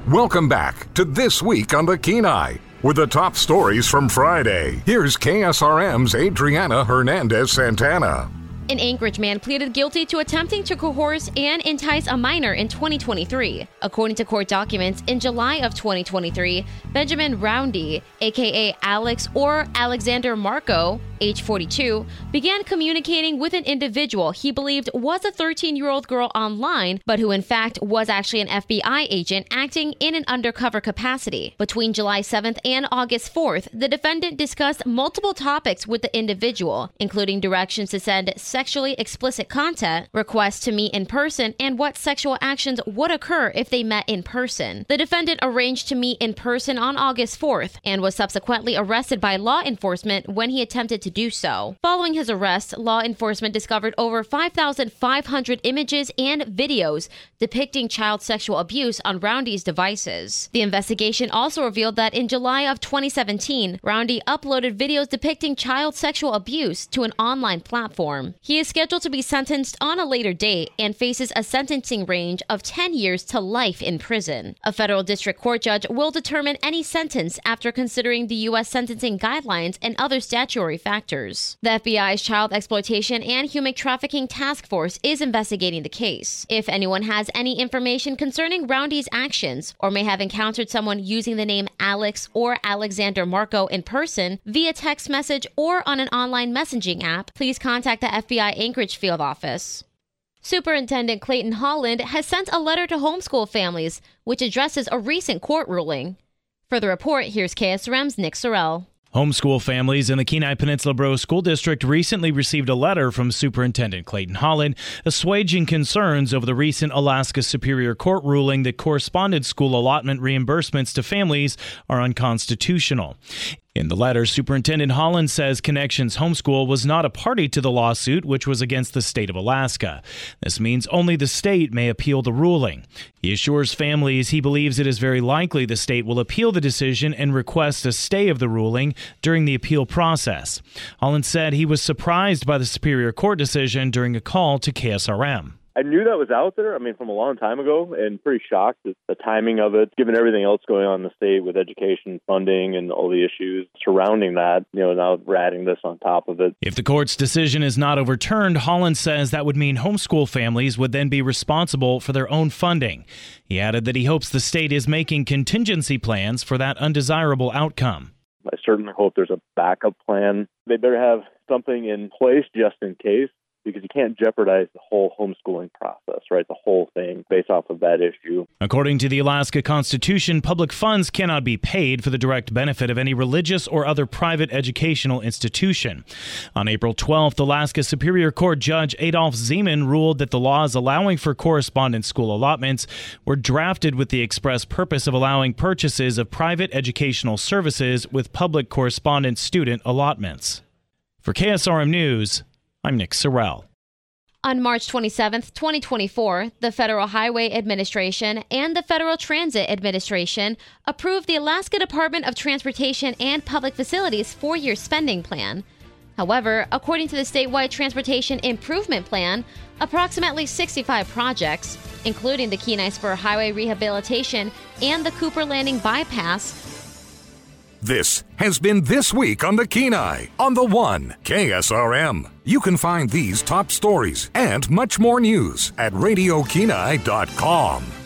Welcome back to This Week on the Kenai with the top stories from Friday. Here's KSRM's Adriana Hernandez Santana. An Anchorage man pleaded guilty to attempting to coerce and entice a minor in 2023. According to court documents, in July of 2023, Benjamin Roundy, aka Alex or Alexander Marco, age 42, began communicating with an individual he believed was a 13-year-old girl online, but who in fact was actually an FBI agent acting in an undercover capacity. Between July 7th and August 4th, the defendant discussed multiple topics with the individual, including directions to send sexually explicit content, requests to meet in person, and what sexual actions would occur if they met in person. The defendant arranged to meet in person on August 4th and was subsequently arrested by law enforcement when he attempted to do so. Following his arrest, law enforcement discovered over 5,500 images and videos depicting child sexual abuse on Roundy's devices. The investigation also revealed that in July of 2017, Roundy uploaded videos depicting child sexual abuse to an online platform. He is scheduled to be sentenced on a later date and faces a sentencing range of 10 years to life in prison. A federal district court judge will determine any sentence after considering the U.S. sentencing guidelines and other statutory factors. The FBI's Child Exploitation and Human Trafficking Task Force is investigating the case. If anyone has any information concerning Roundy's actions or may have encountered someone using the name Alex or Alexander Marco in person, via text message, or on an online messaging app, please contact the FBI Anchorage field office. Superintendent Clayton Holland has sent a letter to homeschool families, which addresses a recent court ruling. For the report, here's KSRM's Nick Sorrell. Homeschool families in the Kenai Peninsula-Borough School District recently received a letter from Superintendent Clayton Holland assuaging concerns over the recent Alaska Superior Court ruling that correspondence school allotment reimbursements to families are unconstitutional. In the letter, Superintendent Holland says Connections Homeschool was not a party to the lawsuit, which was against the state of Alaska. This means only the state may appeal the ruling. He assures families he believes it is very likely the state will appeal the decision and request a stay of the ruling during the appeal process. Holland said he was surprised by the Superior Court decision during a call to KSRM. I knew that was out there, from a long time ago, and pretty shocked at the timing of it, given everything else going on in the state with education funding and all the issues surrounding that. Now we're adding this on top of it. If the court's decision is not overturned, Holland says that would mean homeschool families would then be responsible for their own funding. He added that he hopes the state is making contingency plans for that undesirable outcome. I certainly hope there's a backup plan. They better have something in place just in case, because you can't jeopardize the whole homeschooling process, right? The whole thing based off of that issue. According to the Alaska Constitution, public funds cannot be paid for the direct benefit of any religious or other private educational institution. On April 12th, Alaska Superior Court Judge Adolph Zeman ruled that the laws allowing for correspondence school allotments were drafted with the express purpose of allowing purchases of private educational services with public correspondence student allotments. For KSRM News, I'm Nick Sorrell. On March 27, 2024, the Federal Highway Administration and the Federal Transit Administration approved the Alaska Department of Transportation and Public Facilities 4-year spending plan. However, according to the statewide Transportation Improvement Plan, approximately 65 projects, including the Kenai Spur Highway Rehabilitation and the Cooper Landing Bypass. This has been This Week on the Kenai on the One KSRM. You can find these top stories and much more news at RadioKenai.com.